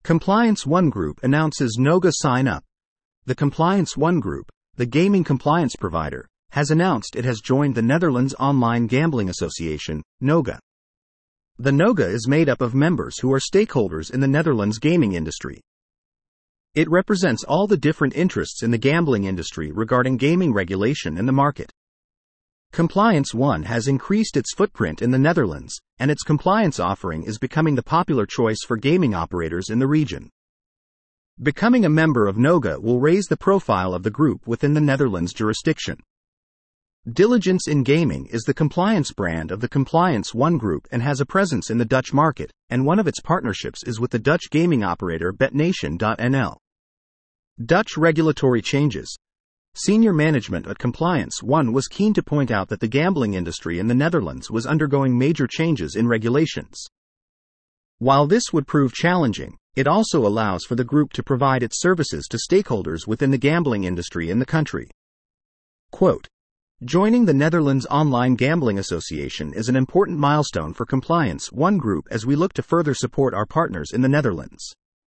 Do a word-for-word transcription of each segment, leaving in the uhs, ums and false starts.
Compliance One Group announces Noga sign up. The Compliance One Group, the gaming compliance provider, has announced it has joined the Netherlands Online Gambling Association, Noga. The Noga is made up of members who are stakeholders in the Netherlands gaming industry. It represents all the different interests in the gambling industry regarding gaming regulation and the market. Compliance One has increased its footprint in the Netherlands, and its compliance offering is becoming the popular choice for gaming operators in the region. Becoming a member of Noga will raise the profile of the group within the Netherlands jurisdiction. Diligence in Gaming is the compliance brand of the Compliance One Group and has a presence in the Dutch market, and one of its partnerships is with the Dutch gaming operator BetNation dot N L. Dutch regulatory changes. Senior management at Compliance One was keen to point out that the gambling industry in the Netherlands was undergoing major changes in regulations. While this would prove challenging, it also allows for the group to provide its services to stakeholders within the gambling industry in the country. Quote, "Joining the Netherlands Online Gambling Association is an important milestone for Compliance One Group as we look to further support our partners in the Netherlands.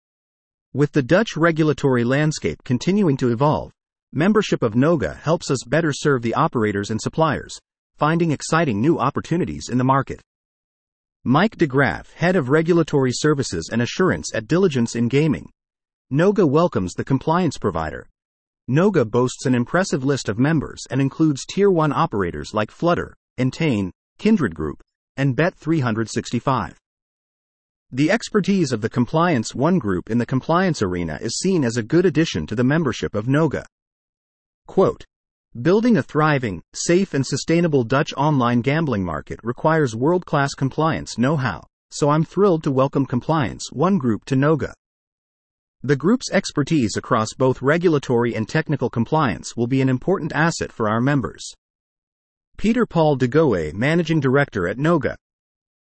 With the Dutch regulatory landscape continuing to evolve, membership of Noga helps us better serve the operators and suppliers, finding exciting new opportunities in the market." Mike de Graaf, Head of Regulatory Services and Assurance at Diligence in Gaming. Noga welcomes the compliance provider. Noga boasts an impressive list of members and includes Tier one operators like Flutter, Entain, Kindred Group, and Bet three sixty-five. The expertise of the Compliance One Group in the compliance arena is seen as a good addition to the membership of Noga. Quote, "Building a thriving, safe and sustainable Dutch online gambling market requires world-class compliance know-how, so I'm thrilled to welcome Compliance One Group to Noga. The group's expertise across both regulatory and technical compliance will be an important asset for our members." Peter Paul de Goe, Managing Director at Noga.